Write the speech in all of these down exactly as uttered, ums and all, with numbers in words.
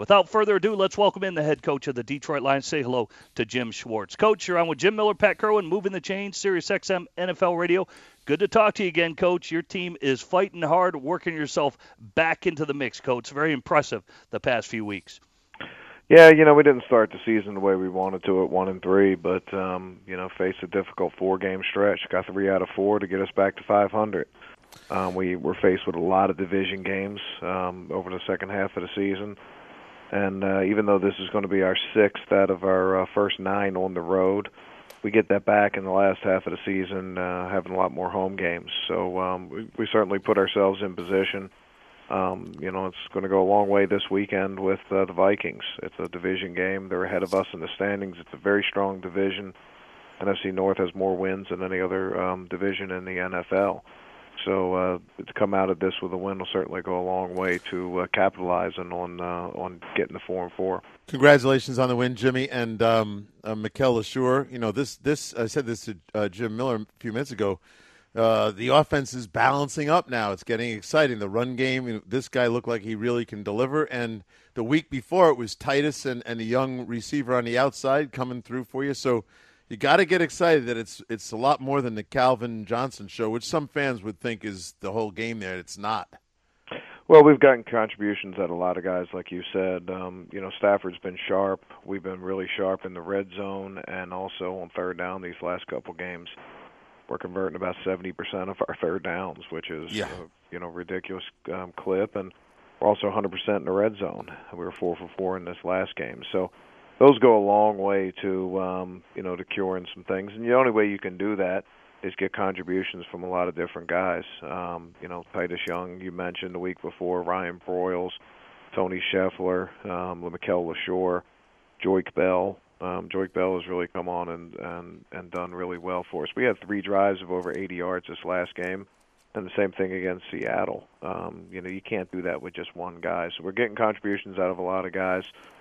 without further ado, let's welcome in the head coach of the Detroit Lions. Say hello to Jim Schwartz. Coach, you're on with Jim Miller, Pat Kerwin, Moving the Chains, Sirius X M N F L Radio. Good to talk to you again, Coach. Your team is fighting hard, working yourself back into the mix, Coach. Very impressive the past few weeks. Yeah, you know, we didn't start the season the way we wanted to at one and three, but um, you know, faced a difficult four-game stretch. Got three out of four to get us back to five hundred. Um, we were faced with a lot of division games um, over the second half of the season, and uh, even though this is going to be our sixth out of our uh, first nine on the road, we get that back in the last half of the season, uh, having a lot more home games. So um, we, we certainly put ourselves in position. Um, you know, it's going to go a long way this weekend with uh, the Vikings. It's a division game. They're ahead of us in the standings. It's a very strong division. N F C North has more wins than any other um, division in the N F L. So uh, to come out of this with a win will certainly go a long way to uh, capitalizing on uh, on getting the four and four. Congratulations on the win, Jimmy and um, uh, Mikel Leshoure. You know, this this I said this to uh, Jim Miller a few minutes ago. Uh, the offense is balancing up now. It's getting exciting. The run game, you know, this guy looked like he really can deliver. And the week before, it was Titus and, and a young receiver on the outside coming through for you. So you got to get excited that it's it's a lot more than the Calvin Johnson show, which some fans would think is the whole game there. It's not. Well, we've gotten contributions at a lot of guys, like you said. Um, you know, Stafford's been sharp. We've been really sharp in the red zone and also on third down these last couple games. We're converting about seventy percent of our third downs, which is yeah. uh, you know ridiculous um, clip, and we're also one hundred percent in the red zone. We were four for four in this last game, so those go a long way to um, you know to curing some things. And the only way you can do that is get contributions from a lot of different guys. Um, you know, Titus Young, you mentioned the week before, Ryan Broyles, Tony Scheffler, um, Mikel Leshoure, Joique Bell. Um, Joique Bell has really come on and, and, and done really well for us. We had three drives of over eighty yards this last game, and the same thing against Seattle. Um, you know, you can't do that with just one guy. So we're getting contributions out of a lot of guys.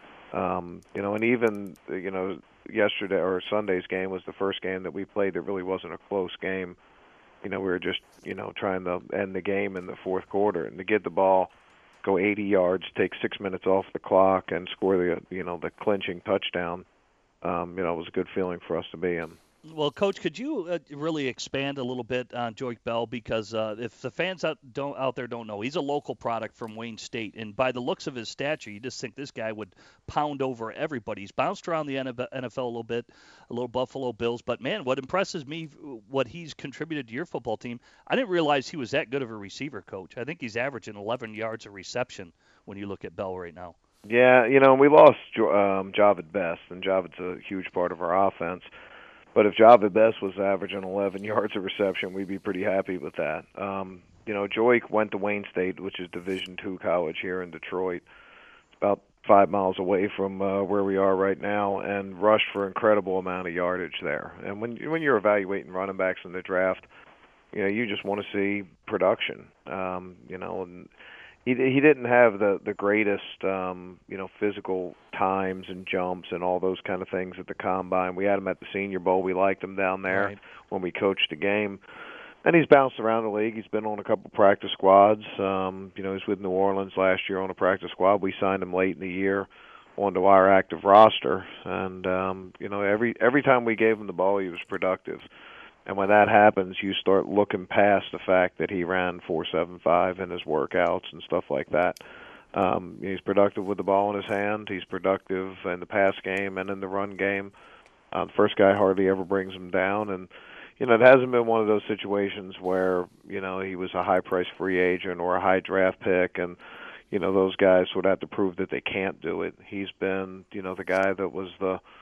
Um, you know, and even, you know, yesterday or Sunday's game was the first game that we played that really wasn't a close game. You know, we were just, you know, trying to end the game in the fourth quarter. And to get the ball, go eighty yards, take six minutes off the clock, and score the, you know, the clinching touchdown, Um, you know, it was a good feeling for us to be in. Well, Coach, could you uh, really expand a little bit on Joique Bell? Because uh, if the fans out don't out there don't know, he's a local product from Wayne State, and by the looks of his stature, you just think this guy would pound over everybody. He's bounced around the N F L a little bit, a little Buffalo Bills, but man, what impresses me, what he's contributed to your football team. I didn't realize he was that good of a receiver, Coach. I think he's averaging eleven yards a reception when you look at Bell right now. Yeah, you know, we lost um, Javid Best, and Javid's a huge part of our offense. But if Javid Best was averaging eleven yards a reception, we'd be pretty happy with that. Um, you know, Joique went to Wayne State, which is Division two college here in Detroit, about five miles away from uh, where we are right now, and rushed for an incredible amount of yardage there. And when when you're evaluating running backs in the draft, you know, you just want to see production. Um, you know, and He he didn't have the the greatest um, you know physical times and jumps and all those kind of things at the combine. We had him at the Senior Bowl. We liked him down there right. when we coached the game. And he's bounced around the league. He's been on a couple practice squads. Um, you know, he's with New Orleans last year on a practice squad. We signed him late in the year onto our active roster. And um, you know, every every time we gave him the ball, he was productive. And when that happens, you start looking past the fact that he ran four seven five in his workouts and stuff like that. Um, he's productive with the ball in his hand. He's productive in the pass game and in the run game. Uh, the first guy hardly ever brings him down. And, you know, it hasn't been one of those situations where, you know, he was a high-priced free agent or a high draft pick and, you know, those guys would have to prove that they can't do it. He's been, you know, the guy that was the –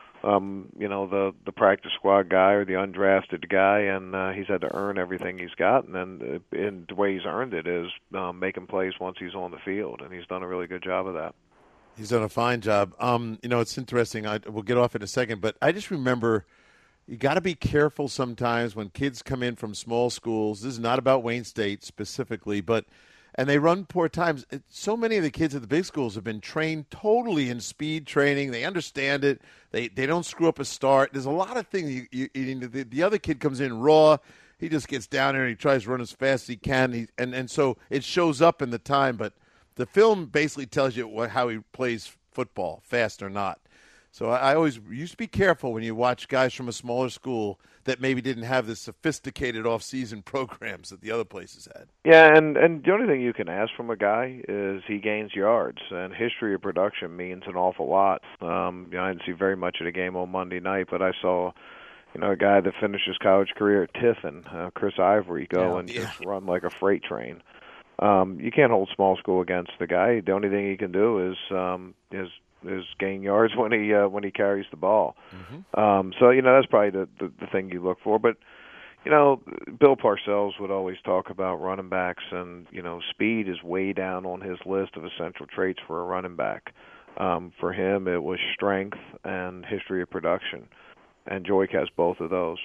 Um, you know, the the practice squad guy or the undrafted guy, and uh, he's had to earn everything he's got, and then uh, and the way he's earned it is um, making plays once he's on the field, and he's done a really good job of that. He's done a fine job. Um, you know, it's interesting. I, we'll get off in a second, but I just remember you got to be careful sometimes when kids come in from small schools. This is not about Wayne State specifically, but and they run poor times. So many of the kids at the big schools have been trained totally in speed training. They understand it. They they don't screw up a start. There's a lot of things. You, you, you, the, the other kid comes in raw. He just gets down there and he tries to run as fast as he can. He, and, and so it shows up in the time. But the film basically tells you what, how he plays football, fast or not. So I, I always used to be careful when you watch guys from a smaller school that maybe didn't have the sophisticated off-season programs that the other places had. Yeah, and and the only thing you can ask from a guy is he gains yards, and history of production means an awful lot. Um, you know, I didn't see very much of the game on Monday night, but I saw, you know, a guy that finished his college career at Tiffin, uh, Chris Ivory, go Yeah. and Yeah. just run like a freight train. Um, you can't hold small school against the guy. The only thing he can do is um, is is gain yards when he uh, when he carries the ball. Mm-hmm. Um, so you know that's probably the, the the thing you look for. But you know, Bill Parcells would always talk about running backs, and you know, speed is way down on his list of essential traits for a running back. Um, for him, it was strength and history of production, and Joik has both of those.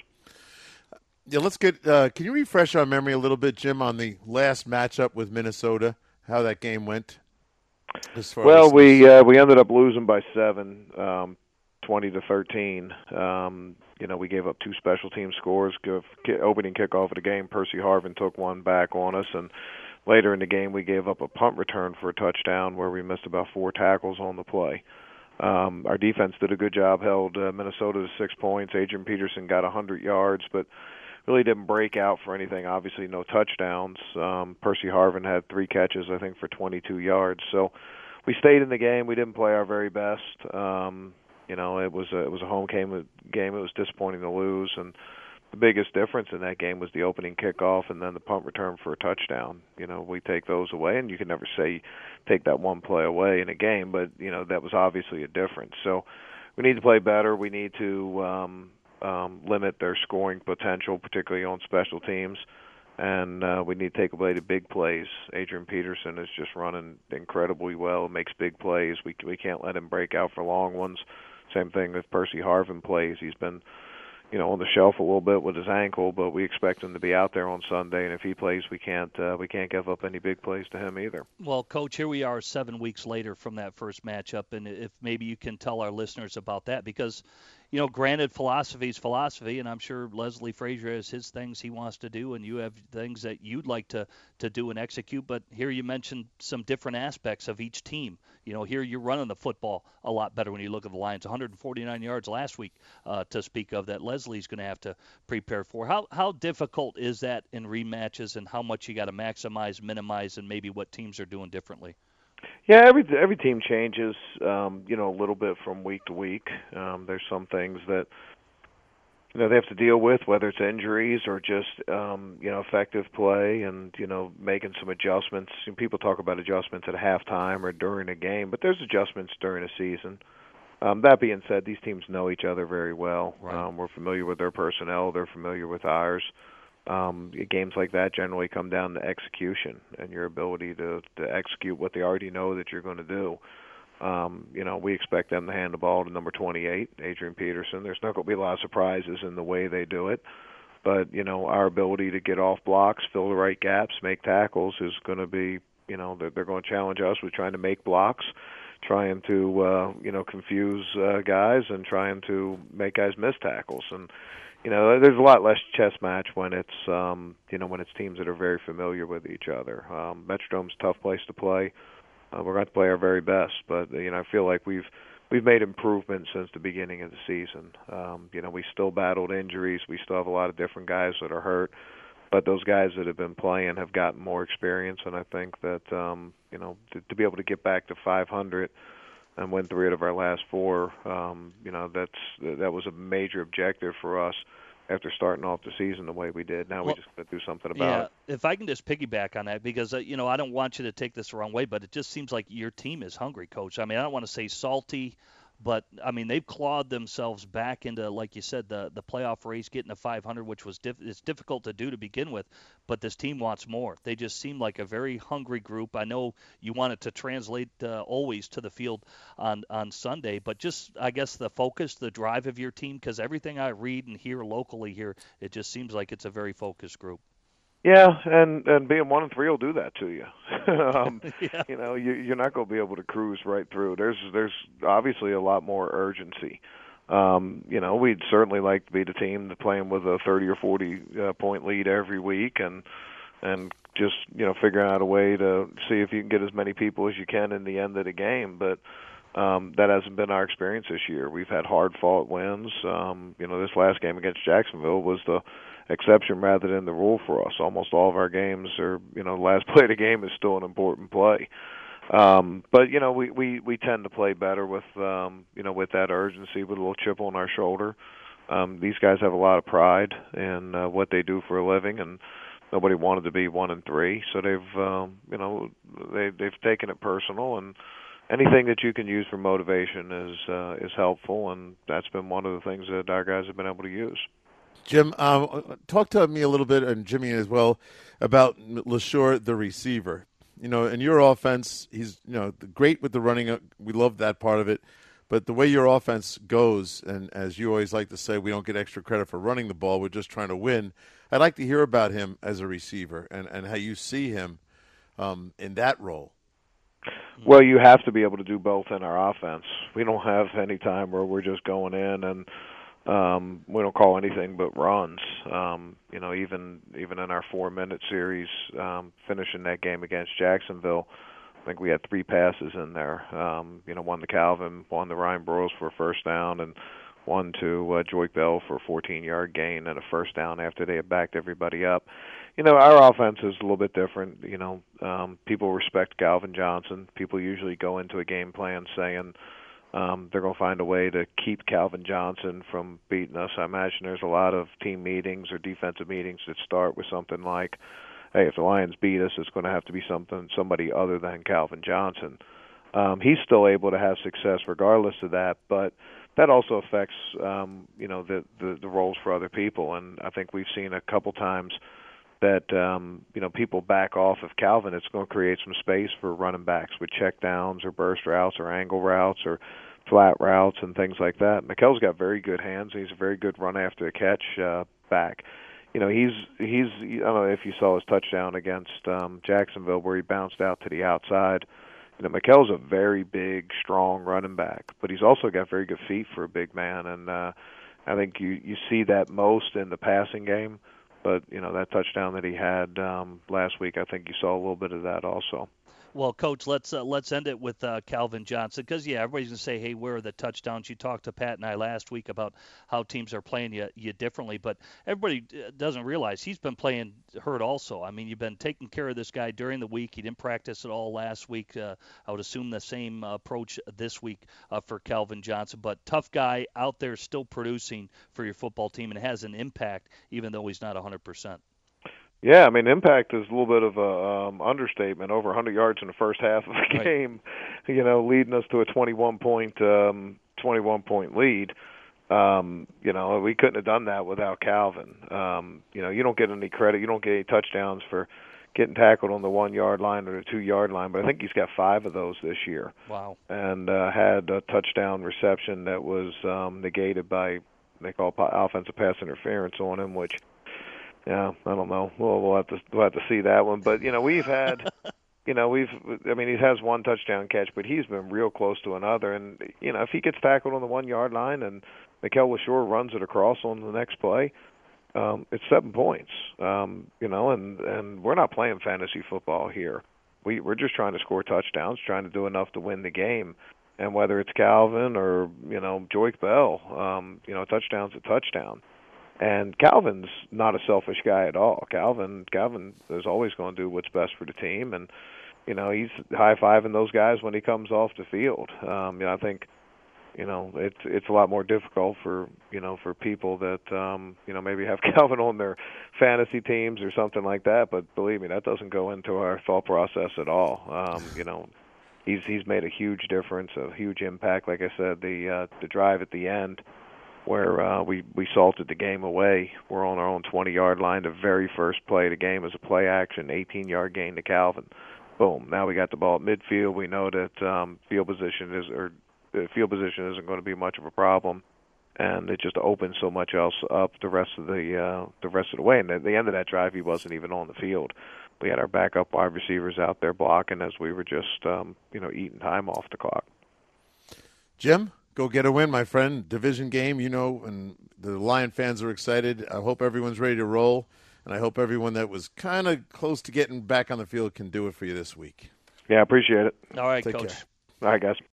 Yeah, let's get. Uh, can you refresh our memory a little bit, Jim, on the last matchup with Minnesota? How that game went? As far Well, as we uh, we ended up losing by seven, um, twenty to thirteen. Um, you know, we gave up two special team scores. Give, opening kickoff of the game, Percy Harvin took one back on us, and later in the game, we gave up a punt return for a touchdown where we missed about four tackles on the play. Um, our defense did a good job, held uh, Minnesota to six points. Adrian Peterson got one hundred yards, but really didn't break out for anything. Obviously, no touchdowns. Um, Percy Harvin had three catches, I think, for twenty-two yards. So we stayed in the game. We didn't play our very best. Um, you know, it was a, it was a home game. Game. It was disappointing to lose, and the biggest difference in that game was the opening kickoff and then the punt return for a touchdown. You know, we take those away, and you can never say take that one play away in a game, but you know that was obviously a difference. So we need to play better. We need to um, um, limit their scoring potential, particularly on special teams, and uh, we need to take away the big plays. Adrian Peterson is just running incredibly well, makes big plays. We we can't let him break out for long ones. Same thing with Percy Harvin plays. He's been, you know, on the shelf a little bit with his ankle, but we expect him to be out there on Sunday. And if he plays, we can't uh, we can't give up any big plays to him either. Well, Coach, here we are seven weeks later from that first matchup, and if maybe you can tell our listeners about that, because, you know, granted, philosophy is philosophy, and I'm sure Leslie Frazier has his things he wants to do, and you have things that you'd like to, to do and execute. But here you mentioned some different aspects of each team. You know, here you're running the football a lot better when you look at the Lions. one hundred forty-nine yards last week, uh, to speak of, that Leslie's going to have to prepare for. How how difficult is that in rematches, and how much you got to maximize, minimize, and maybe what teams are doing differently? Yeah, every every team changes, um, you know, a little bit from week to week. Um, there's some things that, you know, they have to deal with, whether it's injuries or just, um, you know, effective play and, you know, making some adjustments. You know, people talk about adjustments at halftime or during a game, but there's adjustments during a season. Um, that being said, these teams know each other very well. Right. Um, we're familiar with their personnel. They're familiar with ours. Um, games like that generally come down to execution and your ability to, to execute what they already know that you're going to do. Um, you know, we expect them to hand the ball to number twenty-eight, Adrian Peterson. There's not going to be a lot of surprises in the way they do it. But, you know, our ability to get off blocks, fill the right gaps, make tackles is going to be, you know, they're, they're going to challenge us with trying to make blocks, trying to, uh, you know, confuse uh, guys and trying to make guys miss tackles. And, you know, there's a lot less chess match when it's, um, you know, when it's teams that are very familiar with each other. Um, Metrodome's a tough place to play. Uh, we're going to play our very best, but you know, I feel like we've we've made improvements since the beginning of the season. Um, you know, we still battled injuries. We still have a lot of different guys that are hurt, but those guys that have been playing have gotten more experience, and I think that um, you know, to, to be able to get back to five hundred and win three out of our last four, um, you know, that's that was a major objective for us after starting off the season the way we did. Now Well, we just got to do something about Yeah, it. if I can just piggyback on that, because, uh, you know, I don't want you to take this the wrong way, but it just seems like your team is hungry, Coach. I mean, I don't want to say salty, but, I mean, they've clawed themselves back into, like you said, the, the playoff race, getting to five hundred, which was diff- it's difficult to do to begin with, but this team wants more. They just seem like a very hungry group. I know you want it to translate uh, always to the field on, on Sunday, but just, I guess, the focus, the drive of your team, because everything I read and hear locally here, it just seems like it's a very focused group. Yeah, and and being one and three will do that to you. um, Yeah. You know, you, you're not going to be able to cruise right through. There's there's obviously a lot more urgency. Um, you know, we'd certainly like to be the team that's playing with a thirty or forty uh, point lead every week, and and just you know figuring out a way to see if you can get as many people as you can in the end of the game. But um, that hasn't been our experience this year. We've had hard-fought wins. Um, you know, this last game against Jacksonville was the exception rather than the rule for us. Almost all of our games are, you know, the last play of the game is still an important play. Um, but you know, we, we, we tend to play better with um, you know with that urgency, with a little chip on our shoulder. Um, these guys have a lot of pride in uh, what they do for a living, and nobody wanted to be one and three, so they've um, you know they they've taken it personal, and anything that you can use for motivation is uh, is helpful, and that's been one of the things that our guys have been able to use. Jim, um, talk to me a little bit, and Jimmy as well, about LeSure, the receiver. You know, in your offense, he's you know great with the running. We love that part of it. But the way your offense goes, and as you always like to say, we don't get extra credit for running the ball. We're just trying to win. I'd like to hear about him as a receiver and, and how you see him um, in that role. Well, you have to be able to do both in our offense. We don't have any time where we're just going in and um, we don't call anything but runs. Um, you know, even even in our four-minute series, um, finishing that game against Jacksonville, I think we had three passes in there. Um, you know, one to Calvin, one to Ryan Broyles for a first down, and one to uh, Joique Bell for a fourteen-yard gain and a first down after they had backed everybody up. You know, our offense is a little bit different. You know, um, people respect Calvin Johnson. People usually go into a game plan saying um, they're going to find a way to keep Calvin Johnson from beating us. I imagine there's a lot of team meetings or defensive meetings that start with something like, hey, if the Lions beat us, it's going to have to be something somebody other than Calvin Johnson. Um, he's still able to have success regardless of that, but that also affects um, you know the, the the roles for other people. And I think we've seen a couple times that um, you know people back off of Calvin. It's going to create some space for running backs with check downs or burst routes or angle routes or flat routes and things like that. Mikel's got very good hands. He's a very good run after the catch uh, back. You know, he's he's I don't know if you saw his touchdown against um, Jacksonville where he bounced out to the outside. You know, Mikel's a very big, strong running back, but he's also got very good feet for a big man, and uh, I think you you see that most in the passing game. But you know, that touchdown that he had um, last week, I think you saw a little bit of that also. Well, Coach, let's uh, let's end it with uh, Calvin Johnson because yeah, everybody's gonna say, hey, where are the touchdowns? You talked to Pat and I last week about how teams are playing you, you differently, but everybody doesn't realize he's been playing hurt also. I mean, you've been taking care of this guy during the week. He didn't practice at all last week. Uh, I would assume the same uh, approach this week uh, for Calvin Johnson, but tough guy out there still producing for your football team and has an impact even though he's not one hundred percent. Yeah, I mean, impact is a little bit of a um, understatement. Over one hundred yards in the first half of the game, right. You know, leading us to a twenty-one point um, twenty-one point lead. Um, you know, we couldn't have done that without Calvin. Um, you know, you don't get any credit. You don't get any touchdowns for getting tackled on the one-yard line or the two-yard line, but I think he's got five of those this year. Wow. And uh, had a touchdown reception that was um, negated by, they call it offensive pass interference on him, which – yeah, I don't know. We'll we'll have to we'll have to see that one. But you know, we've had, you know, we've. I mean, he has one touchdown catch, but he's been real close to another. And you know, if he gets tackled on the one yard line and Mikel LeSure runs it across on the next play, um, it's seven points. Um, you know, and and we're not playing fantasy football here. We we're just trying to score touchdowns, trying to do enough to win the game. And whether it's Calvin or you know Joique Bell, um, you know, a touchdown's a touchdown. And Calvin's not a selfish guy at all. Calvin, Calvin is always going to do what's best for the team, and you know he's high-fiving those guys when he comes off the field. Um, you know, I think you know it's it's a lot more difficult for you know for people that um, you know maybe have Calvin on their fantasy teams or something like that. But believe me, that doesn't go into our thought process at all. Um, you know, he's he's made a huge difference, a huge impact. Like I said, the uh, the drive at the end, where uh, we, we salted the game away. We're on our own twenty-yard line. The very first play of the game is a play action, eighteen-yard gain to Calvin. Boom. Now we got the ball at midfield. We know that um, field position is or uh, field position isn't going to be much of a problem, and it just opens so much else up the rest of the uh, the rest of the way. And at the end of that drive, he wasn't even on the field. We had our backup wide receivers out there blocking as we were just um, you know eating time off the clock. Jim? Go get a win, my friend. Division game, you know, and the Lion fans are excited. I hope everyone's ready to roll. and I hope everyone that was kind of close to getting back on the field can do it for you this week. Yeah, appreciate it. All right, Take Coach. care. All right, guys.